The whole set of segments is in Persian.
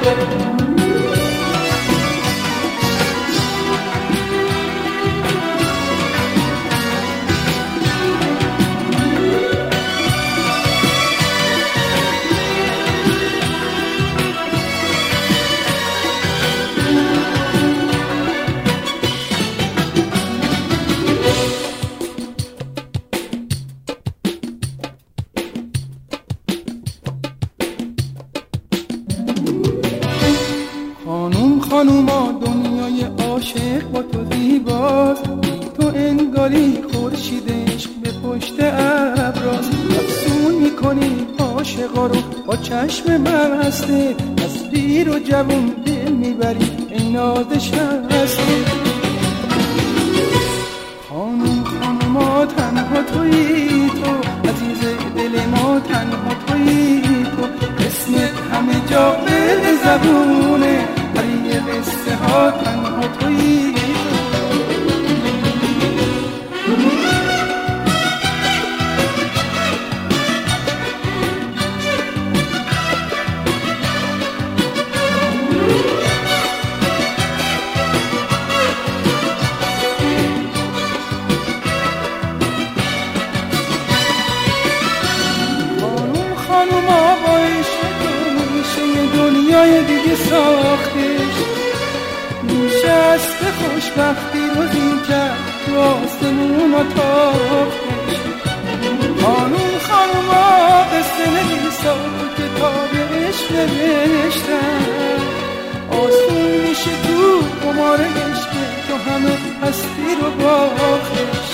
خانوما دنیای عاشق با تو زیباست، تو انگاری خورشید عشق به پشت ابراست. افسون میکنی عاشقا رو با چشم مسته، از پیر و جوون دل میبری ای نازش هسته. خانوما تنها تویی تو، عزیز دل ما تنها تویی تو، اسمت همه جا به زبونه، هریه قصه ها تنها تویی تو. خانوما با عشق تو میشه دنیای دیگه ساختش، میشه از خوشبختی رو زین کرد تو آسمون و تاختش. خانوما قصه نویسا تو کتاب عشق نوشتن، آسون میشه تو قمار عشق تو همه هستی رو باختش.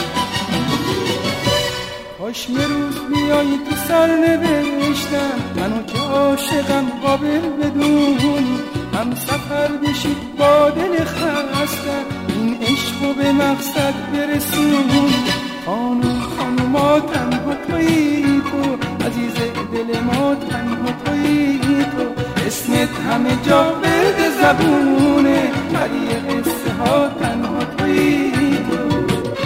کاش یه روز بیایی تو سرنوشتم، منو که عاشقم قابل بدونی، هم سفر بشی با دل خستم، این عشقو به مقصد برسونی. خانوما تنها تویی تو، عزیز دل ما تنها تویی تو، اسمت همه جا برد زبونه، ولی قصه ها تنها تویی تو.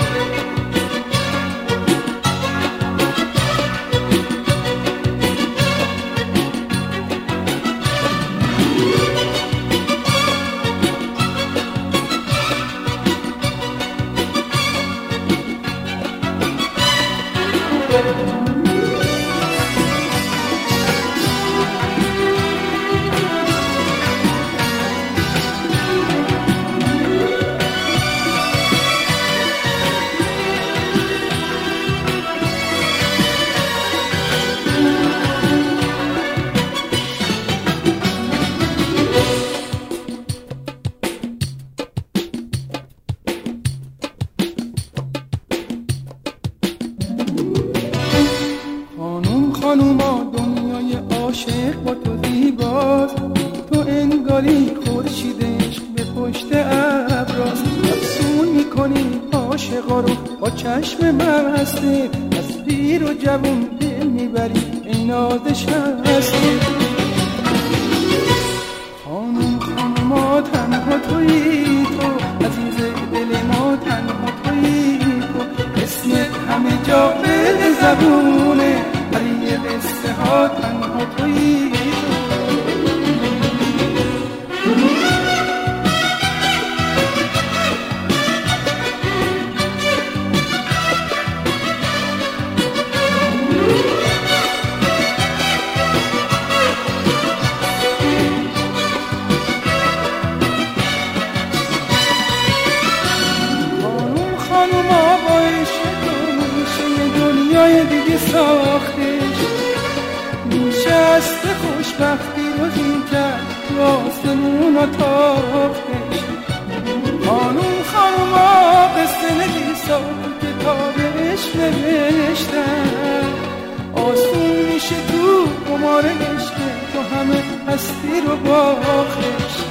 خانوما دنیای عاشق با تو زیباست، تو انگاری خورشید عشق به پشت ابراست. افسون میکنی عاشقا رو با چشم مسته، از پیر و جوون دل میبری ای نازش هسته. خانوما تنها تویی تو، عزیز دل ما تنها تویی تو، اسمت همه جا به زبونه، هریه قصه ها تنها تویی تو. خانوما با عشق تو میشه دنیای دیگه ساختش، میشه از خوشبختی رو زین کرد تو آسمون و تاختش. خانوما قصه نویسا تو کتاب عشق نوشتن، آسون میشه تو قمار عشق تو همه هستی رو باختش.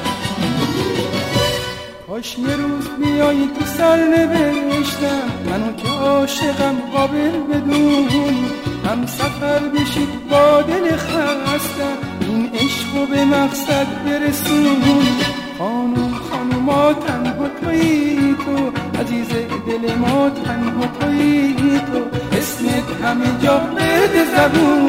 کاش یه روز بیایی تو سرنوشتم، منو که عاشقم قابل بدونی، هم سفر بشی با دل خستم، این عشقو به مقصد برسونی. خانوما تنها تویی تو، عزیز دل ما تنها تویی تو، اسمت همه جا برد زبون.